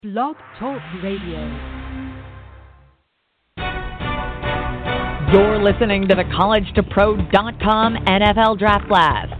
Blog Talk Radio. You're listening to the CollegeToPro.com NFL Draft Blast.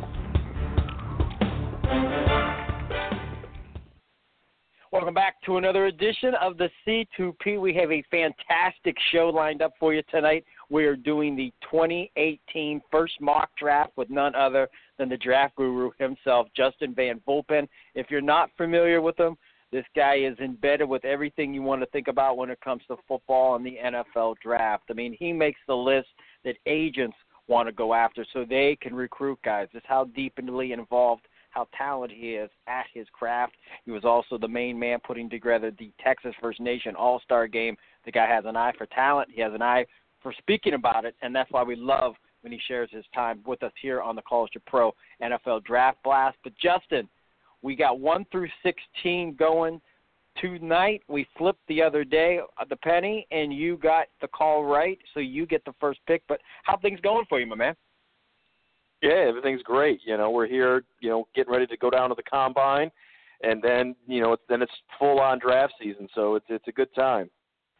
Welcome back to another edition of the C2P. We have a fantastic show lined up for you tonight. We are doing the 2018 first mock draft with none other than the draft guru himself, Justin Van Vulpen. If you're not familiar with him, this guy is embedded with everything you want to think about when it comes to football and the NFL draft. I mean, he makes the list that agents want to go after so they can recruit guys. Just how deeply involved, how talented he is at his craft. He was also the main man putting together the Texas First Nation All-Star Game. The guy has an eye for talent. He has an eye for speaking about it, and that's why we love when he shares his time with us here on the College to Pro NFL Draft Blast. But, Justin, we got 1 through 16 going tonight. We flipped the other day, the penny, and you got the call right, so you get the first pick. But how things going for you, my man? Yeah, everything's great. We're here, getting ready to go down to the combine, and then, it's full-on draft season, so it's a good time.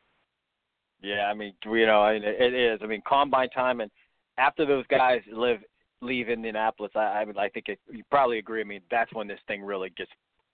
Yeah, I mean, it is. I mean, combine time, and after those guys leave Indianapolis, I think you probably agree. I mean, that's when this thing really gets.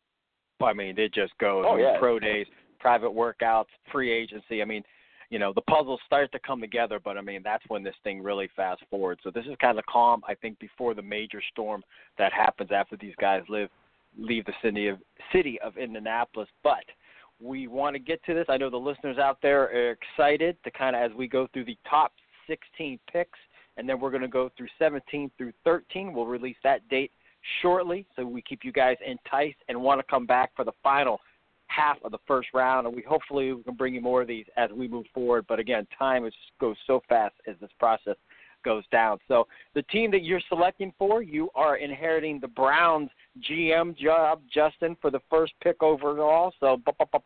I mean, it just goes. Oh, yeah. Pro days, private workouts, free agency. I mean, the puzzles start to come together, but I mean, that's when this thing really fast forwards. So this is kind of calm, I think, before the major storm that happens after these guys leave the city of Indianapolis. But we want to get to this. I know the listeners out there are excited to kind of, as we go through the top 16 picks, and then we're going to go through 17 through 13. We'll release that date shortly, so we keep you guys enticed and want to come back for the final half of the first round. And hopefully we can bring you more of these as we move forward. But again, time just goes so fast as this process goes down. So the team that you're selecting for, you are inheriting the Browns GM job, Justin, for the first pick overall. So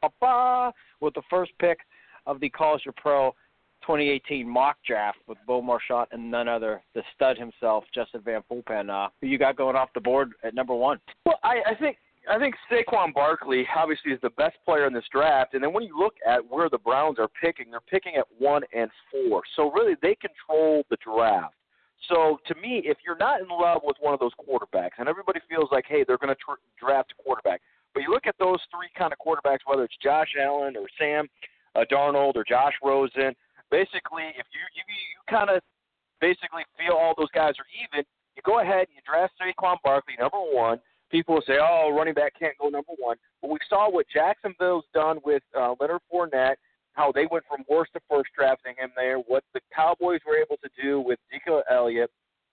with the first pick of the College to Pro 2018 mock draft with Bo Marchant and none other, the stud himself, Justin Van Vulpen. Who you got going off the board at number one? Well, I think Saquon Barkley obviously is the best player in this draft, and then when you look at where the Browns are picking, they're picking at 1 and 4. So really, they control the draft. So to me, if you're not in love with one of those quarterbacks, and everybody feels like, hey, they're going to draft a quarterback, but you look at those three kind of quarterbacks, whether it's Josh Allen or Sam Darnold or Josh Rosen. Basically, if you kind of basically feel all those guys are even, you go ahead and you draft Saquon Barkley, number one. People will say, oh, running back can't go number one. But we saw what Jacksonville's done with Leonard Fournette, how they went from worst to first drafting him there, what the Cowboys were able to do with Ezekiel Elliott,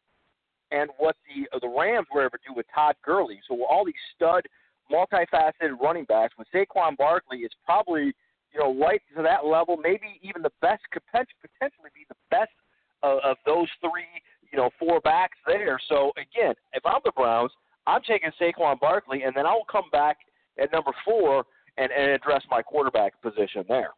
and what the Rams were able to do with Todd Gurley. So all these stud, multifaceted running backs, with Saquon Barkley is probably right to that level, maybe even the best, could potentially be the best of those three, 4 backs there. So, again, if I'm the Browns, I'm taking Saquon Barkley, and then I'll come back at number 4 and address my quarterback position there.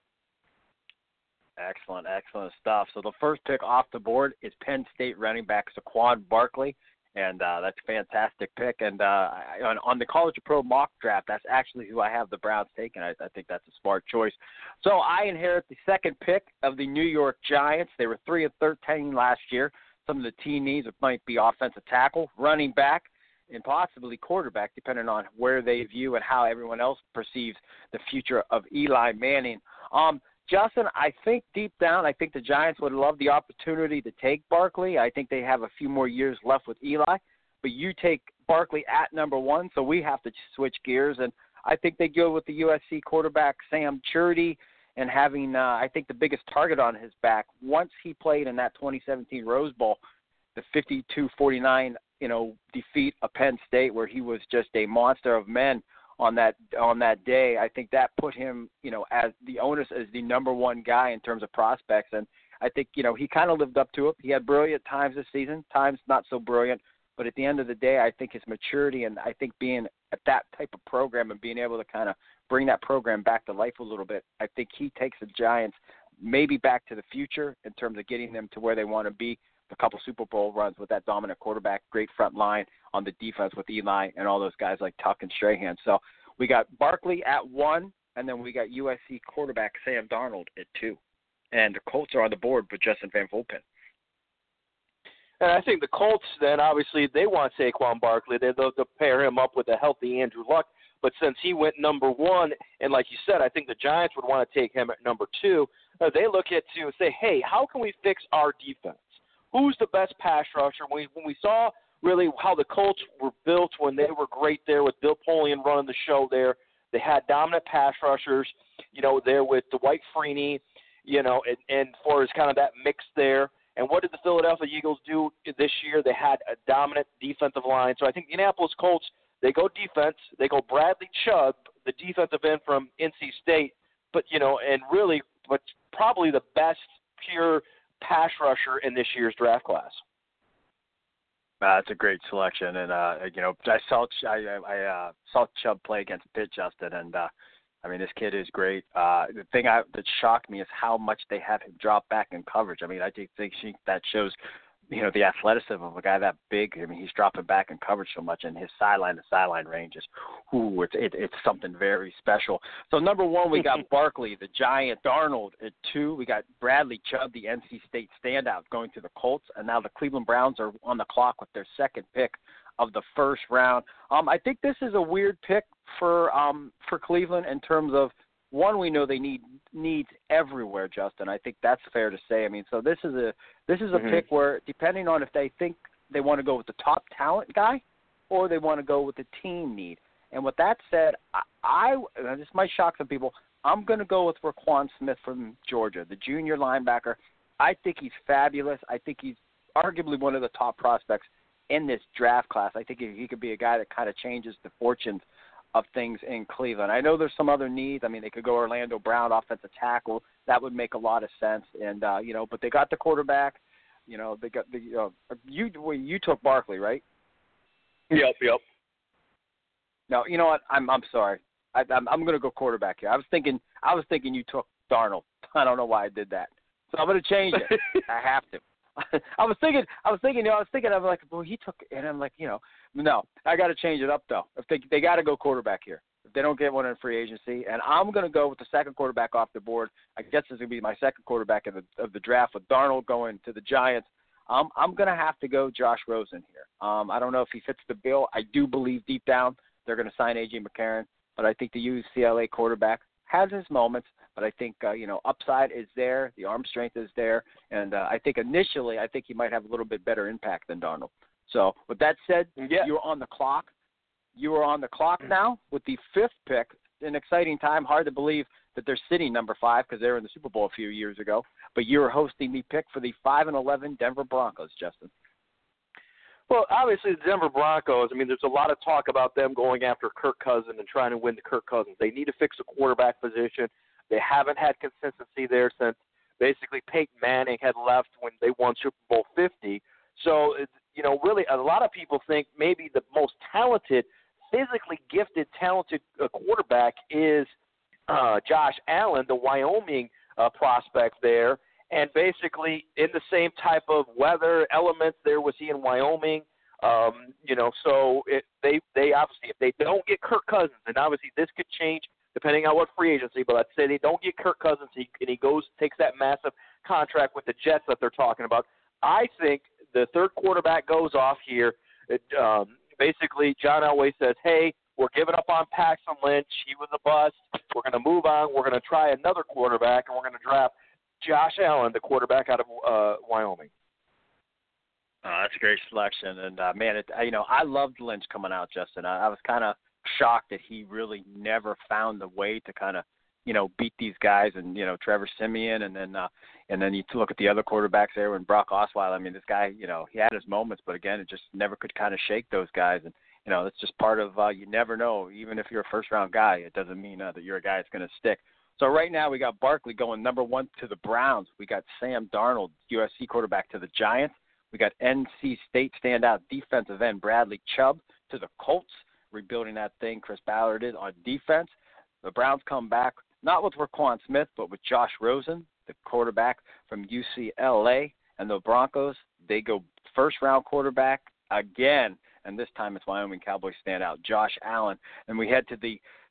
Excellent stuff. So the first pick off the board is Penn State running back Saquon Barkley. And that's a fantastic pick. And on the College to Pro mock draft, that's actually who I have the Browns taking. I think that's a smart choice. So I inherit the second pick of the New York Giants. They were 3 of 13 last year. Some of the team needs might be offensive tackle, running back, and possibly quarterback, depending on where they view and how everyone else perceives the future of Eli Manning. Justin, I think deep down, I think the Giants would love the opportunity to take Barkley. I think they have a few more years left with Eli. But you take Barkley at number 1, so we have to switch gears. And I think they go with the USC quarterback Sam Churdy and having, I think, the biggest target on his back. Once he played in that 2017 Rose Bowl, the 52-49, defeat of Penn State, where he was just a monster of men on that day, I think that put him, as the onus as the number 1 guy in terms of prospects. And I think, he kind of lived up to it. He had brilliant times this season, times not so brilliant. But at the end of the day, I think his maturity and I think being at that type of program and being able to kind of bring that program back to life a little bit, I think he takes the Giants maybe back to the future in terms of getting them to where they want to be. A couple Super Bowl runs with that dominant quarterback, great front line on the defense with Eli and all those guys like Tuck and Strahan. So we got Barkley at 1, and then we got USC quarterback Sam Darnold at 2. And the Colts are on the board with Justin Van Volpen. And I think the Colts, then, obviously, they want Saquon Barkley. They'll pair him up with a healthy Andrew Luck. But since he went number 1, and like you said, I think the Giants would want to take him at number 2, they look at to and say, hey, how can we fix our defense? Who's the best pass rusher? When we saw really how the Colts were built when they were great there with Bill Polian running the show there, they had dominant pass rushers, there with Dwight Freeney, and for his kind of that mix there. And what did the Philadelphia Eagles do this year? They had a dominant defensive line. So I think the Indianapolis Colts, they go defense. They go Bradley Chubb, the defensive end from NC State, but probably the best pure pass rusher in this year's draft class. That's a great selection, and I saw Chubb play against Pitt, Justin, and this kid is great. The thing that shocked me is how much they have him drop back in coverage. I do think that shows, the athleticism of a guy that big. He's dropping back in coverage so much, and his sideline to sideline range is, it's something very special. So number 1, we got Barkley, the Giant, Darnold at 2. We got Bradley Chubb, the NC State standout, going to the Colts, and now the Cleveland Browns are on the clock with their second pick of the first round. I think this is a weird pick for Cleveland in terms of, one, we know they needs everywhere, Justin. I think that's fair to say. So this is a pick where, depending on if they think they want to go with the top talent guy or they want to go with the team need. And with that said, this might shock some people, I'm going to go with Roquan Smith from Georgia, the junior linebacker. I think he's fabulous. I think he's arguably one of the top prospects in this draft class. I think he could be a guy that kind of changes the fortunes of things in Cleveland. I know there's some other needs. They could go Orlando Brown, offensive tackle. That would make a lot of sense. And but they got the quarterback. They got the you took Barkley, right? Yep. No, you know what? I'm sorry. I'm going to go quarterback here. I was thinking you took Darnold. I don't know why I did that. So I'm going to change it. I have to. I was thinking, I'm like, well, he took, and I'm like, no, I got to change it up though. If they got to go quarterback here, if they don't get one in free agency, and I'm going to go with the second quarterback off the board. I guess this is going to be my second quarterback of the draft with Darnold going to the Giants. I'm going to have to go Josh Rosen here. I don't know if he fits the bill. I do believe deep down they're going to sign A.J. McCarron, but I think the UCLA quarterback has his moments. But I think, upside is there. The arm strength is there. And I think initially, he might have a little bit better impact than Darnold. So with that said, You're on the clock. You are on the clock now with the 5th pick. An exciting time. Hard to believe that they're sitting number 5 because they were in the Super Bowl a few years ago. But you're hosting the pick for the 5-11 Denver Broncos, Justin. Well, obviously the Denver Broncos, there's a lot of talk about them going after Kirk Cousins and trying to win the Kirk Cousins. They need to fix the quarterback position. They haven't had consistency there since basically Peyton Manning had left when they won Super Bowl 50. So, really a lot of people think maybe the most talented, physically gifted, talented quarterback is Josh Allen, the Wyoming prospect there. And basically in the same type of weather elements there was he in Wyoming. So they obviously, if they don't get Kirk Cousins, and obviously this could change depending on what free agency, but let's say they don't get Kirk Cousins and he takes that massive contract with the Jets that they're talking about. I think the third quarterback goes off here. Basically, John Elway says, hey, we're giving up on Paxton Lynch. He was a bust. We're going to move on. We're going to try another quarterback, and we're going to draft Josh Allen, the quarterback out of Wyoming. That's a great selection. And, I loved Lynch coming out, Justin. I was kind of shocked that he really never found the way to kind of, beat these guys and, Trevor Siemian and then you look at the other quarterbacks there and Brock Osweiler. This guy, he had his moments, but again, it just never could kind of shake those guys. And, it's just part of you never know. Even if you're a first-round guy, it doesn't mean that you're a guy that's going to stick. So right now we got Barkley going number 1 to the Browns. We got Sam Darnold, USC quarterback, to the Giants. We got NC State standout defensive end Bradley Chubb to the Colts, rebuilding that thing Chris Ballard did on defense. The Browns come back, not with Roquan Smith, but with Josh Rosen, the quarterback from UCLA. And the Broncos, they go first-round quarterback again, and this time it's Wyoming Cowboys standout Josh Allen. And we head to the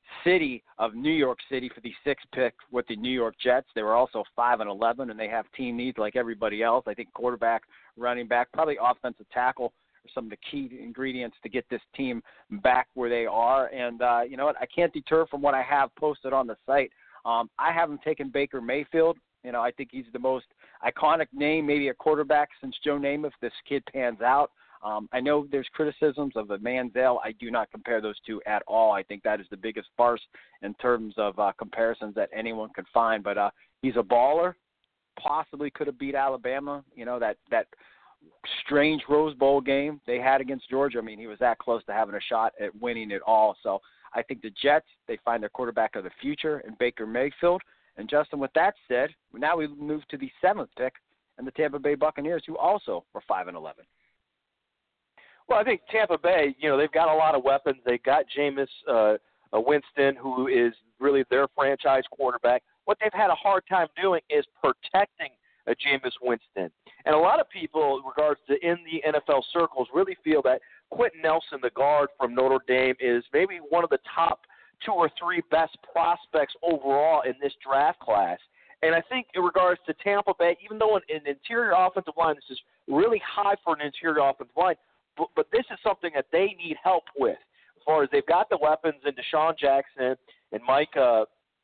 city of New York City for the 6th pick with the New York Jets. They were also 5-11, and they have team needs like everybody else. I think quarterback, running back, probably offensive tackle are some of the key ingredients to get this team back where they are. And you know what? I can't deter from what I have posted on the site. I haven't taken Baker Mayfield. You know, I think he's the most iconic name, maybe a quarterback since Joe Namath. If this kid pans out. I know there's criticisms of the Manziel. I do not compare those two at all. I think that is the biggest farce in terms of comparisons that anyone could find. But he's a baller. Possibly could have beat Alabama. You know, that strange Rose Bowl game they had against Georgia. I mean, he was that close to having a shot at winning it all. So I think the Jets, they find their quarterback of the future in Baker Mayfield. And, Justin, with that said, now we move to the 7th pick and the Tampa Bay Buccaneers, who also were 5-11. Well, I think Tampa Bay, you know, they've got a lot of weapons. They got Jameis Winston, who is really their franchise quarterback. What they've had a hard time doing is protecting Jameis Winston. And a lot of people, in regards to in the NFL circles, really feel that Quentin Nelson, the guard from Notre Dame, is maybe one of the top 2 or 3 best prospects overall in this draft class. And I think in regards to Tampa Bay, even though an interior offensive line, this is really high for an interior offensive line, but this is something that they need help with. As far as they've got the weapons in Deshaun Jackson and Micah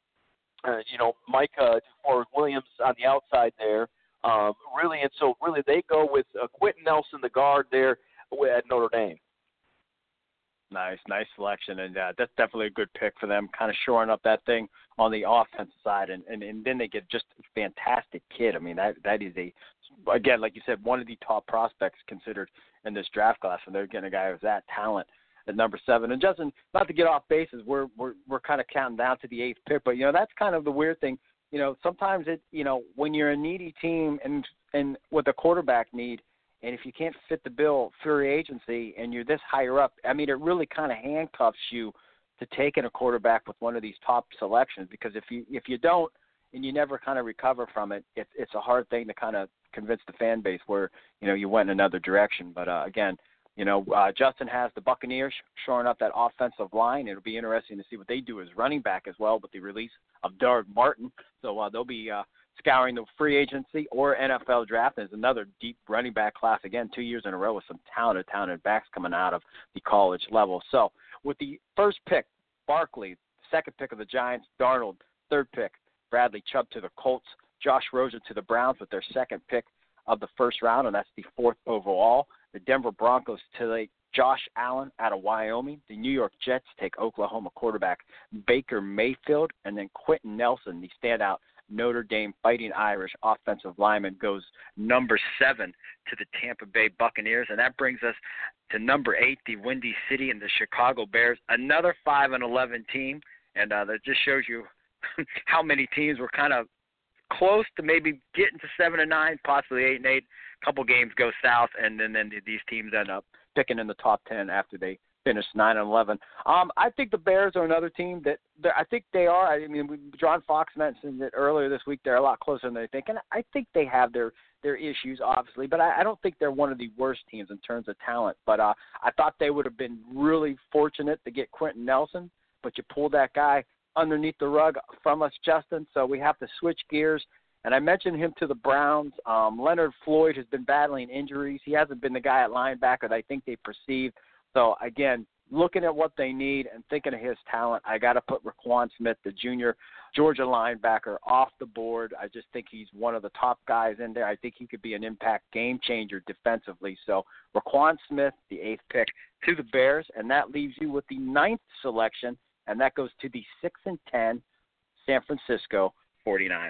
Forrest Williams on the outside there, and so they go with Quentin Nelson, the guard there at Notre Dame. Nice selection, and that's definitely a good pick for them, kind of shoring up that thing on the offensive side, and then they get just a fantastic kid. I mean, that is again, like you said, one of the top prospects considered in this draft class, and they're getting a guy with that talent at number 7. And Justin, not to get off bases, we're kind of counting down to the 8th pick, but you know that's kind of the weird thing. You know, sometimes when you're a needy team and with a quarterback need. And if you can't fit the bill free agency and you're this higher up, I mean, it really kind of handcuffs you to taking a quarterback with one of these top selections, because if you don't and you never kind of recover from it, it's a hard thing to kind of convince the fan base where, you know, you went in another direction. But, again, you know, Justin has the Buccaneers shoring up that offensive line. It'll be interesting to see what they do as running back as well with the release of Doug Martin. So they'll be scouring the free agency or NFL draft. There's another deep running back class, again, 2 years in a row with some talented backs coming out of the college level. So with the first pick, Barkley, second pick of the Giants, Darnold, third pick, Bradley Chubb to the Colts, Josh Rosen to the Browns with their second pick of the first round, and that's the 4th overall. The Denver Broncos to Josh Allen out of Wyoming. The New York Jets take Oklahoma quarterback Baker Mayfield, and then Quentin Nelson, the standout Notre Dame Fighting Irish offensive lineman, goes number 7 to the Tampa Bay Buccaneers. And that brings us to number 8, the Windy City and the Chicago Bears, another 5-11 team. And that just shows you how many teams were kind of close to maybe getting to 7-9, possibly 8-8. A couple games go south, and then these teams end up picking in the top 10 after they finish 9-11. I think the Bears are another team that I think they are. I mean, John Fox mentioned it earlier this week. They're a lot closer than they think, and I think they have their issues, obviously, but I don't think they're one of the worst teams in terms of talent. But I thought they would have been really fortunate to get Quentin Nelson, but you pulled that guy underneath the rug from us, Justin, so we have to switch gears. And I mentioned him to the Browns. Leonard Floyd has been battling injuries. He hasn't been the guy at linebacker that I think they perceived. So, again, looking at what they need and thinking of his talent, I got to put Roquan Smith, the junior Georgia linebacker, off the board. I just think he's one of the top guys in there. I think he could be an impact game changer defensively. So, Roquan Smith, the 8th pick to the Bears, and that leaves you with the 9th selection, and that goes to the 6-10 San Francisco 49ers.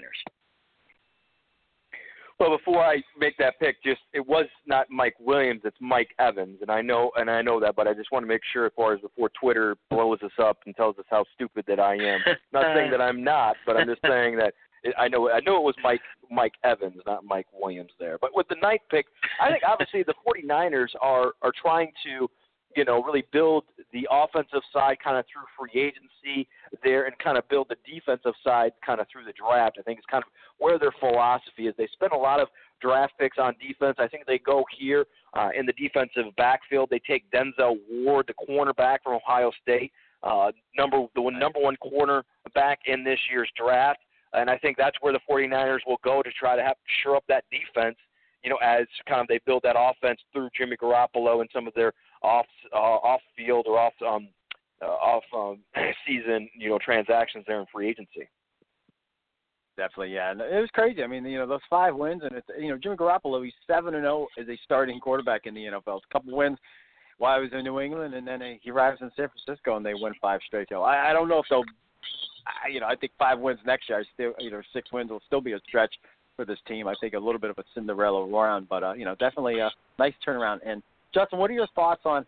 Well, before I make that pick, it was not Mike Williams, it's Mike Evans, and I know that, but I just want to make sure, as far as before Twitter blows us up and tells us how stupid that I am. Not saying that I'm not, but I'm just saying that I know it was Mike Evans, not Mike Williams there. But with the 9th pick, I think obviously the 49ers are trying to, you know, really build the offensive side kind of through free agency there and kind of build the defensive side kind of through the draft. I think it's kind of where their philosophy is. They spend a lot of draft picks on defense. I think they go here in the defensive backfield. They take Denzel Ward, the cornerback from Ohio State. number one cornerback in this year's draft. And I think that's where the 49ers will go to try to shore up that defense, as kind of they build that offense through Jimmy Garoppolo and some of their off-field or off-season, transactions there in free agency. Definitely, yeah. And it was crazy. I mean, those 5 wins, and it's, Jimmy Garoppolo, he's 7-0 as a starting quarterback in the NFL. It's a couple wins while he was in New England, and then he arrives in San Francisco and they win 5 straight. I don't know if they'll, I think 5 wins next year, 6 wins will still be a stretch for this team. I think a little bit of a Cinderella run, but definitely a nice turnaround. And Justin, what are your thoughts on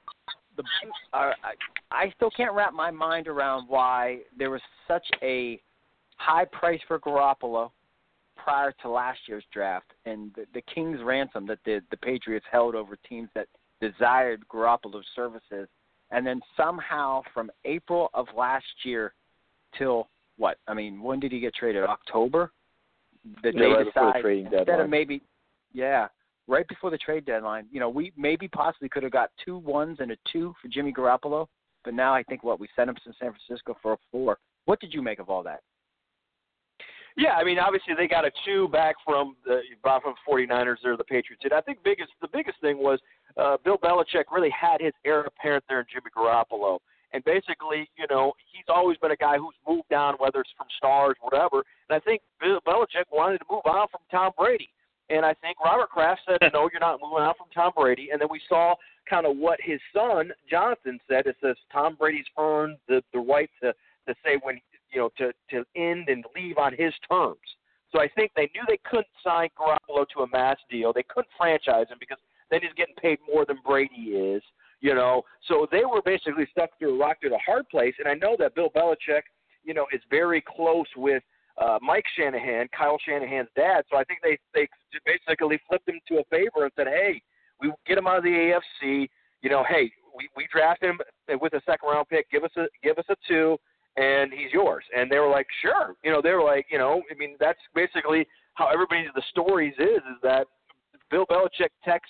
I still can't wrap my mind around why there was such a high price for Garoppolo prior to last year's draft, and the king's ransom that the Patriots held over teams that desired Garoppolo's services, and then somehow from April of last year till what? I mean, when did he get traded? October? That they right decide before the trading instead deadline. of right before the trade deadline. We maybe possibly could have got 2 1s and a 2 for Jimmy Garoppolo, but now I think we sent him to San Francisco for a 4. What did you make of all that? Yeah, I mean, obviously they got a 2 back from the 49ers there, the Patriots did. I think the biggest thing was Bill Belichick really had his heir apparent there in Jimmy Garoppolo. And basically, he's always been a guy who's moved on, whether it's from stars, whatever. And I think Bill Belichick wanted to move on from Tom Brady. And I think Robert Kraft said, no, you're not moving on from Tom Brady. And then we saw kind of what his son, Jonathan, said. It says Tom Brady's earned the right to say when – to end and leave on his terms. So I think they knew they couldn't sign Garoppolo to a mass deal. They couldn't franchise him because then he's getting paid more than Brady is, So they were basically stuck through a rock through the hard place. And I know that Bill Belichick, is very close with Mike Shanahan, Kyle Shanahan's dad. So I think they basically flipped him to a favor and said, hey, we get him out of the AFC. Hey, we draft him with a second-round pick. Give us a 2. And he's yours. And they were like, sure. They were like, I mean, that's basically how everybody, the stories is that Bill Belichick text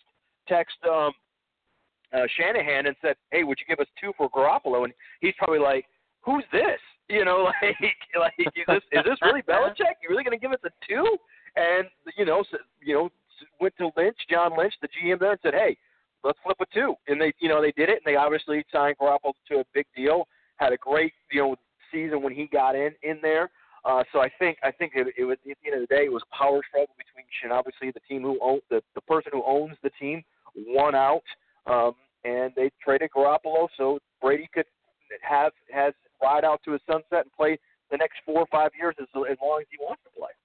Shanahan and said, hey, would you give us 2 for Garoppolo? And he's probably like, who's this? Is this really Belichick? You really going to give us a 2? And, went to Lynch, John Lynch, the GM there, and said, hey, let's flip a 2. And they did it, and they obviously signed Garoppolo to a big deal, had a great, season when he got in there. So I think it was, at the end of the day, it was power struggle between, obviously the team who owns the person who owns the team won out, and they traded Garoppolo so Brady could ride out to his sunset and play the next 4 or 5 years as long as he wants to play.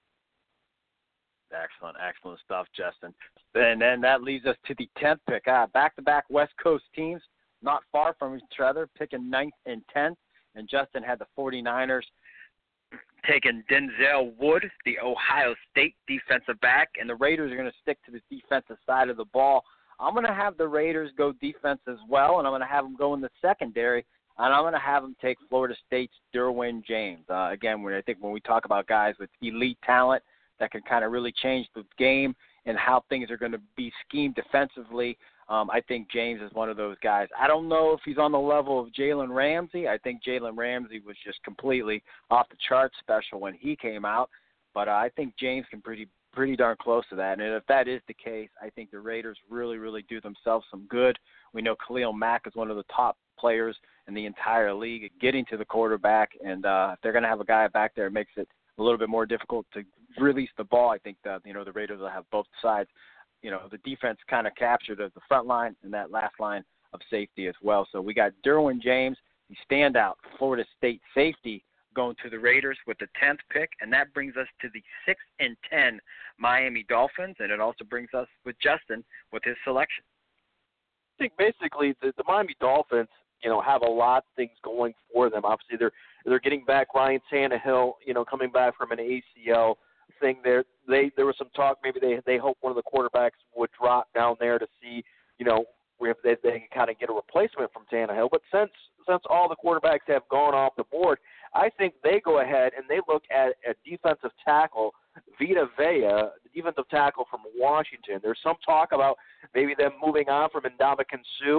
Excellent stuff, Justin. And then that leads us to the 10th pick. Back-to-back West Coast teams, not far from each other, picking 9th and 10th. And Justin had the 49ers taking Denzel Wood, the Ohio State defensive back, and the Raiders are going to stick to the defensive side of the ball. I'm going to have the Raiders go defense as well, and I'm going to have them go in the secondary, and I'm going to have them take Florida State's Derwin James. Again, when we talk about guys with elite talent that can kind of really change the game and how things are going to be schemed defensively, I think James is one of those guys. I don't know if he's on the level of Jalen Ramsey. I think Jalen Ramsey was just completely off the charts special when he came out. But I think James can pretty darn close to that. And if that is the case, I think the Raiders really, really do themselves some good. We know Khalil Mack is one of the top players in the entire league at getting to the quarterback. And if they're going to have a guy back there, it makes it a little bit more difficult to release the ball. I think that, the Raiders will have both sides. The defense kind of captured the front line and that last line of safety as well. So we got Derwin James, the standout Florida State safety, going to the Raiders with the 10th pick, and that brings us to the 6th and 10 Miami Dolphins, and it also brings us with Justin with his selection. I think basically the Miami Dolphins, have a lot of things going for them. Obviously, they're getting back Ryan Tannehill, coming back from an ACL thing there. There was some talk maybe they hope one of the quarterbacks would drop down there to see, if they can kind of get a replacement from Tannehill. But since all the quarterbacks have gone off the board, I think they go ahead and they look at a defensive tackle, Vita Vea, the defensive tackle from Washington. There's some talk about maybe them moving on from Ndamukong Suh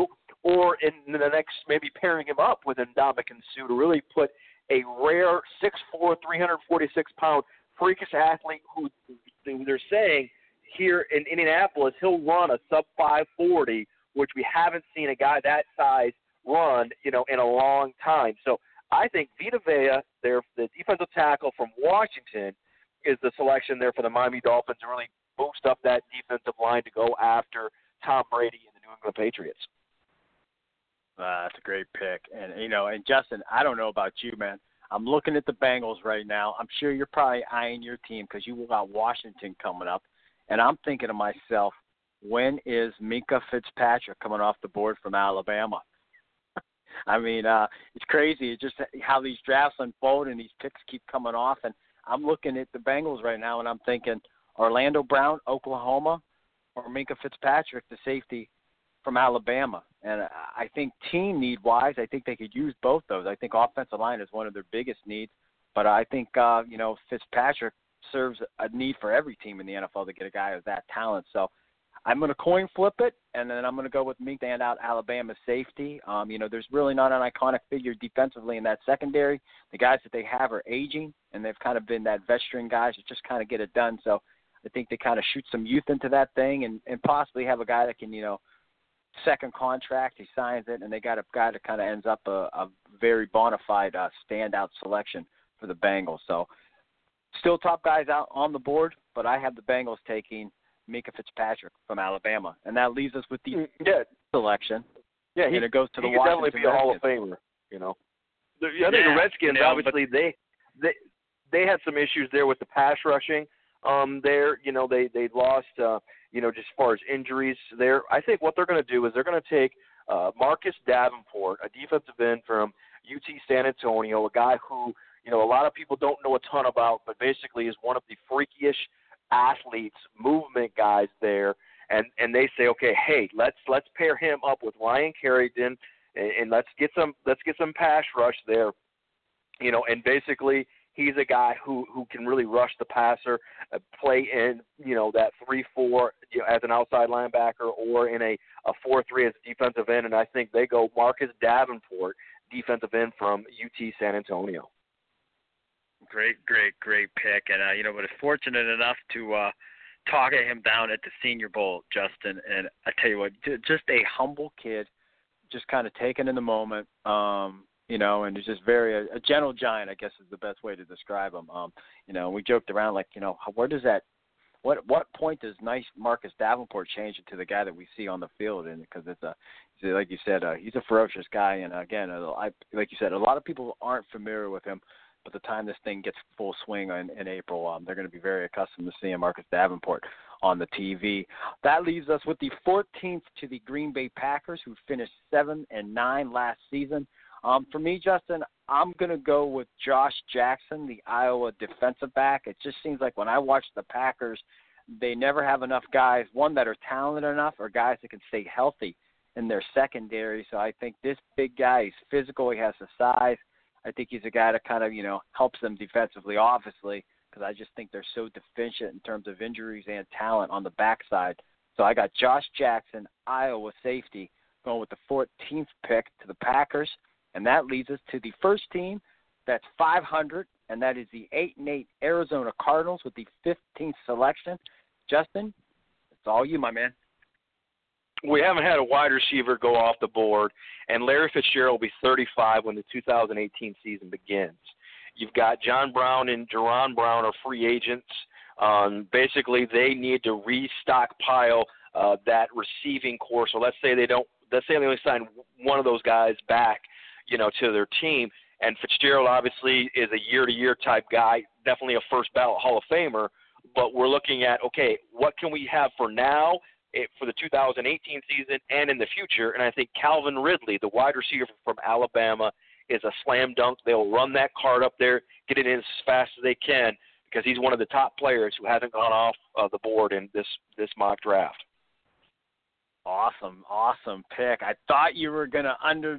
or in the next maybe pairing him up with Ndamukong Suh to really put a rare 6'4", 346-pound freakish athlete who they're saying here in Indianapolis he'll run a sub-540, which we haven't seen a guy that size run, in a long time. So I think Vita Vea, the defensive tackle from Washington, is the selection there for the Miami Dolphins to really boost up that defensive line to go after Tom Brady and the New England Patriots. That's a great pick. And, and Justin, I don't know about you, man. I'm looking at the Bengals right now. I'm sure you're probably eyeing your team because you got Washington coming up. And I'm thinking to myself, when is Minkah Fitzpatrick coming off the board from Alabama? I mean, it's crazy. It's just how these drafts unfold and these picks keep coming off. And I'm looking at the Bengals right now, and I'm thinking Orlando Brown, Oklahoma, or Minkah Fitzpatrick, the safety from Alabama. And I think team need-wise, I think they could use both those. I think offensive line is one of their biggest needs. But I think, Fitzpatrick serves a need for every team in the NFL to get a guy of that talent. So I'm going to coin flip it, and then I'm going to go with Minkah and out Alabama safety. There's really not an iconic figure defensively in that secondary. The guys that they have are aging, and they've kind of been that veteran guys that just kind of get it done. So I think they kind of shoot some youth into that thing and possibly have a guy that can, second contract, he signs it, and they got a guy that kind of ends up a very bona fide standout selection for the Bengals. So still top guys out on the board, but I have the Bengals taking Minkah Fitzpatrick from Alabama, and that leaves us with the selection. Yeah, and it goes to the Washington. He could definitely be a Hall of Famer. I think the Redskins obviously they had some issues there with the pass rushing. They lost just as far as injuries there. I think what they're going to do is they're going to take Marcus Davenport, a defensive end from UT San Antonio, a guy who a lot of people don't know a ton about, but basically is one of the freakiest athletes, movement guys there, and they say, okay, hey, let's pair him up with Ryan Carrington, and let's get some pass rush there, and basically he's a guy who can really rush the passer, play in that 3-4 as an outside linebacker or in a 4-3 as a defensive end, and I think they go Marcus Davenport, defensive end from UT San Antonio. Great pick. And, was fortunate enough to talk him down at the Senior Bowl, Justin. And I tell you what, just a humble kid, just kind of taken in the moment, and he's just a gentle giant, I guess is the best way to describe him. We joked around like, where does that, what point does nice Marcus Davenport change into the guy that we see on the field? And because like you said, he's a ferocious guy. And again, like you said, a lot of people aren't familiar with him. But the time this thing gets full swing in April, they're going to be very accustomed to seeing Marcus Davenport on the TV. That leaves us with the 14th to the Green Bay Packers, who finished 7-9 last season. For me, Justin, I'm going to go with Josh Jackson, the Iowa defensive back. It just seems like when I watch the Packers, they never have enough guys, one, that are talented enough or guys that can stay healthy in their secondary. So I think this big guy, he's physical, he has the size. I think he's a guy that kind of, helps them defensively, obviously, because I just think they're so deficient in terms of injuries and talent on the backside. So I got Josh Jackson, Iowa safety, going with the 14th pick to the Packers. And that leads us to the first team that's 500, and that is the 8-8 Arizona Cardinals with the 15th selection. Justin, it's all you, my man. We haven't had a wide receiver go off the board, and Larry Fitzgerald will be 35 when the 2018 season begins. You've got John Brown and Jaron Brown are free agents. Basically, they need to restockpile that receiving core. So let's say they only sign one of those guys back, to their team. And Fitzgerald obviously is a year-to-year type guy, definitely a first ballot Hall of Famer. But we're looking at, okay, what can we have for now? For the 2018 season and in the future, and I think Calvin Ridley, the wide receiver from Alabama, is a slam dunk. They'll run that card up there, get it in as fast as they can, because he's one of the top players who hasn't gone off the board in this mock draft. Awesome pick. I thought you were gonna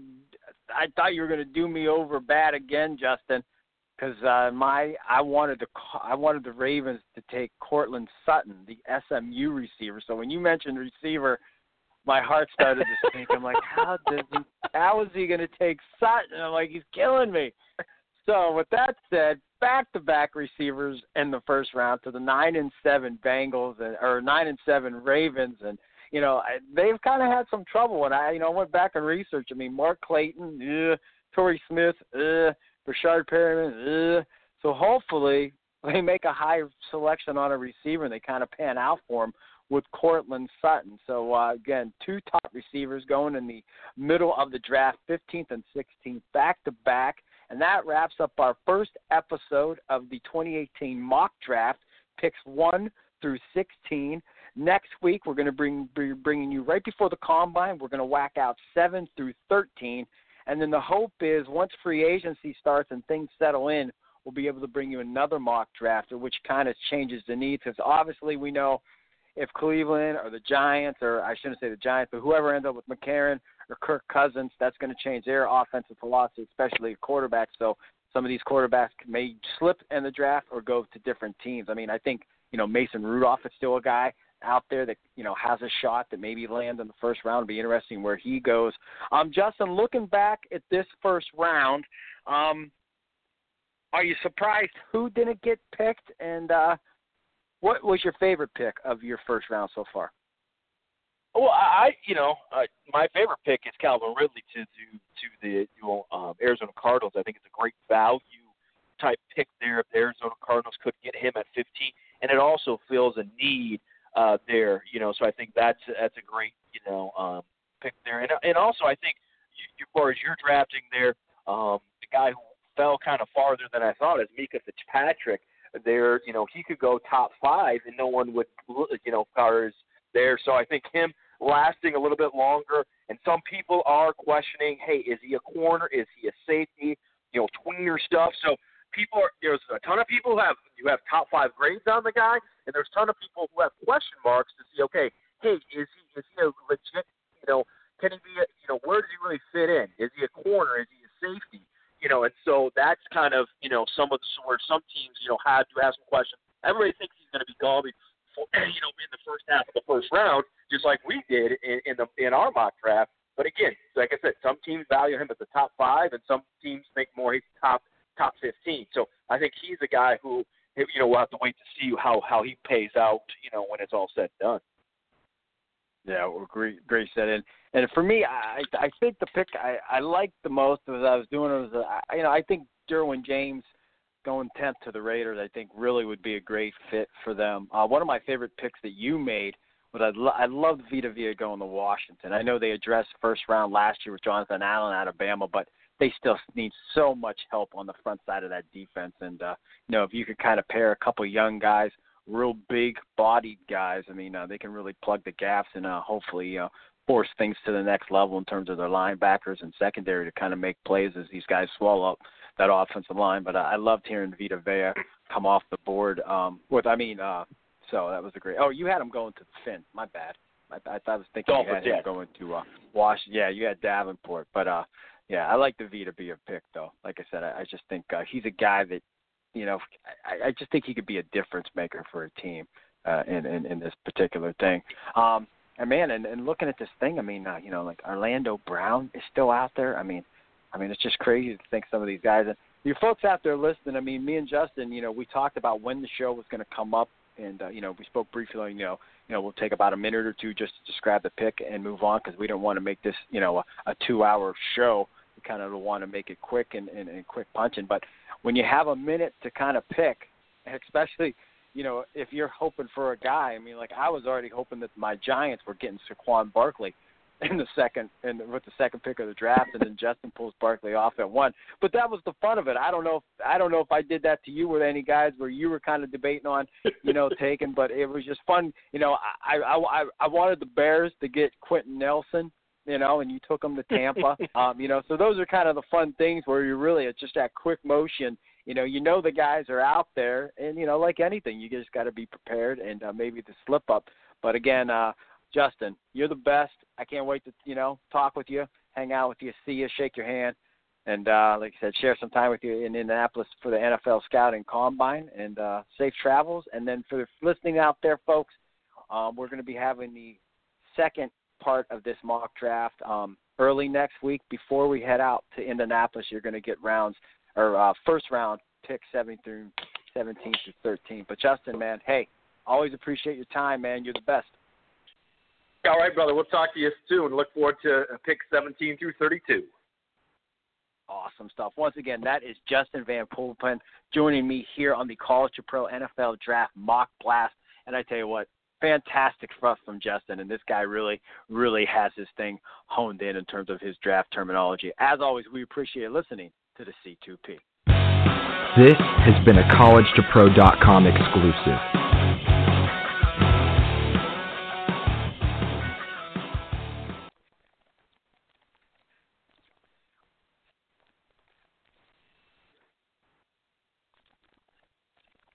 do me over bad again, Justin, because I wanted the Ravens to take Cortland Sutton, the SMU receiver. So when you mentioned receiver, my heart started to sink. I'm like, how is he going to take Sutton? I'm like, he's killing me. So with that said, back-to-back receivers in the first round to the 9-7 Bengals or 9-7 Ravens, and they've kind of had some trouble. And I went back and researched. I mean, Mark Clayton, Torrey Smith, Rashard Perriman. So hopefully they make a high selection on a receiver and they kind of pan out for him with Courtland Sutton. So, again, two top receivers going in the middle of the draft, 15th and 16th, back-to-back. And that wraps up our first episode of the 2018 mock draft, picks 1 through 16. Next week, we're going to be bringing you right before the Combine. We're going to whack out 7 through 13. And then the hope is once free agency starts and things settle in, we'll be able to bring you another mock draft, which kind of changes the needs. Because obviously we know if Cleveland or the Giants, or I shouldn't say the Giants, but whoever ends up with McCarron or Kirk Cousins, that's going to change their offensive philosophy, especially quarterbacks. So some of these quarterbacks may slip in the draft or go to different teams. I mean, I think, Mason Rudolph is still a guy out there that, has a shot that maybe lands in the first round. It'll be interesting where he goes. Justin, looking back at this first round, are you surprised who didn't get picked? And what was your favorite pick of your first round so far? Well, my favorite pick is Calvin Ridley to the Arizona Cardinals. I think it's a great value type pick there if the Arizona Cardinals could get him at 15, and it also fills a need there. So I think that's a great pick there, and also I think as far as you're drafting there, the guy who fell kind of farther than I thought is Mika Fitzpatrick. There, he could go top 5 and no one would, cars there. So I think him lasting a little bit longer. And some people are questioning, hey, is he a corner? Is he a safety? Tweener stuff. So there's a ton of people who have top 5 grades on the guy, and there's a ton of people who have question marks to see, okay, hey, is he a legit? Can he be? Where does he really fit in? Is he a corner? Is he a safety? And so that's kind of, where some teams, had to have some questions. Everybody thinks he's going to be gone before, in the first half of the first round, just like we did in our mock draft. But again, like I said, some teams value him at the top 5, and some teams think more he's top 15. So I think he's a guy who, we'll have to wait to see how he pays out, when it's all said and done. Yeah, well, great set in. And for me, I think the pick I liked the most as I was doing it was, I think Derwin James going 10th to the Raiders, I think really would be a great fit for them. One of my favorite picks that you made was I loved Vita Vea going to Washington. I know they addressed first round last year with Jonathan Allen out of Bama, but they still need so much help on the front side of that defense. And, if you could kind of pair a couple young guys, real big-bodied guys, I mean, they can really plug the gaps and hopefully force things to the next level in terms of their linebackers and secondary to kind of make plays as these guys swallow up that offensive line. But I loved hearing Vita Vea come off the board. So that was a great – you had him going to the Fin. My bad. I was thinking you had him going to Washington. Yeah, you had Davenport. But, I like the Vita Vea pick, though. Like I said, I just think he's a guy that, I just think he could be a difference maker for a team in this particular thing. And looking at this thing, I mean, like Orlando Brown is still out there. I mean, it's just crazy to think some of these guys. And you folks out there listening, I mean, me and Justin, we talked about when the show was going to come up, and we spoke briefly. We'll take about a minute or two just to describe the pick and move on because we don't want to make this, a 2-hour show. We kind of want to make it quick and quick punching. But when you have a minute to kind of pick, especially, if you're hoping for a guy, I mean, like I was already hoping that my Giants were getting Saquon Barkley with the second pick of the draft, and then Justin pulls Barkley off at 1. But that was the fun of it. I don't know if I did that to you with any guys where you were kind of debating on, taking, but it was just fun. I wanted the Bears to get Quentin Nelson. And you took them to Tampa. So those are kind of the fun things where you really, it's just that quick motion. The guys are out there, and, like anything, you just got to be prepared and maybe the slip up. But again, Justin, you're the best. I can't wait to, talk with you, hang out with you, see you, shake your hand, and like I said, share some time with you in Indianapolis for the NFL Scouting Combine, and safe travels. And then for the listening out there, folks, we're going to be having the second part of this mock draft early next week. Before we head out to Indianapolis, you're going to get first round picks 17 through 13. But Justin, man, hey, always appreciate your time, man. You're the best. All right, brother. We'll talk to you soon. Look forward to picks 17 through 32. Awesome stuff. Once again, that is Justin Van Poelpuen joining me here on the College to Pro NFL Draft Mock Blast. And I tell you what, fantastic stuff from Justin. And this guy really, really has his thing honed in terms of his draft terminology. As always, we appreciate listening to the C2P. This has been a collegetopro.com exclusive.